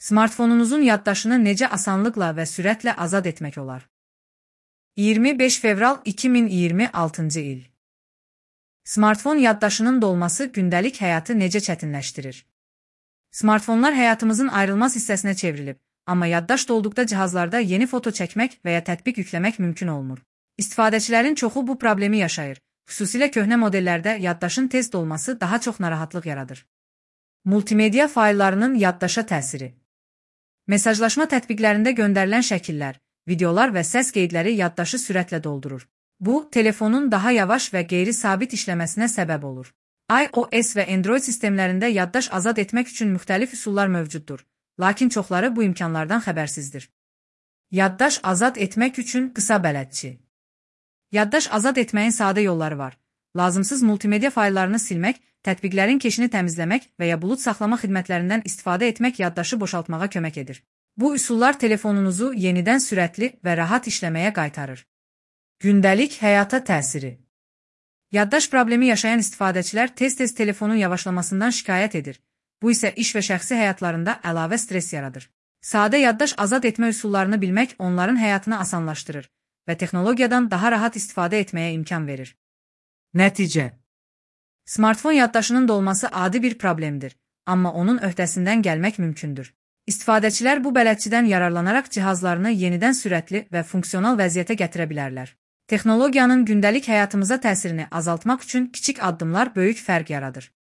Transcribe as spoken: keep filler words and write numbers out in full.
Smartfonunuzun yaddaşını necə asanlıqla və sürətlə azad etmək olar? iyirmi beş fevral iki min iyirmi altıncı il. Smartfon yaddaşının dolması gündəlik həyatı necə çətinləşdirir? Smartfonlar həyatımızın ayrılmaz hissəsinə çevrilib, amma yaddaş dolduqda cihazlarda yeni foto çəkmək və ya tətbiq yükləmək mümkün olmur. İstifadəçilərin çoxu bu problemi yaşayır. Xüsusilə köhnə modellərdə yaddaşın tez dolması daha çox narahatlıq yaradır. Multimedia fayllarının yaddaşa təsiri. Mesajlaşma tətbiqlərində göndərilən şəkillər, videolar və səs qeydləri yaddaşı sürətlə doldurur. Bu, telefonun daha yavaş və qeyri-sabit işləməsinə səbəb olur. iOS və Android sistemlərində yaddaş azad etmək üçün müxtəlif üsullar mövcuddur, lakin çoxları bu imkanlardan xəbərsizdir. Yaddaş azad etmək üçün qısa bələdçi. Yaddaş azad etməyin sadə yolları var. Lazımsız multimedia fayllarını silmək, tətbiqlərin keşini təmizləmək və ya bulut saxlama xidmətlərindən istifadə etmək yaddaşı boşaltmağa kömək edir. Bu üsullar telefonunuzu yenidən sürətli və rahat işləməyə qaytarır. Gündəlik həyata təsiri. Yaddaş problemi yaşayan istifadəçilər tez-tez telefonun yavaşlamasından şikayət edir. Bu isə iş və şəxsi həyatlarında əlavə stres yaradır. Sadə yaddaş azad etmə üsullarını bilmək onların həyatını asanlaşdırır və texnologiyadan daha rahat istifadə etməyə imkan verir. Nəticə. Smartfon yaddaşının dolması adi bir problemdir, amma onun öhdəsindən gəlmək mümkündür. İstifadəçilər bu bələdçidən yararlanaraq cihazlarını yenidən sürətli və funksional vəziyyətə gətirə bilərlər. Texnologiyanın gündəlik həyatımıza təsirini azaltmaq üçün kiçik addımlar böyük fərq yaradır.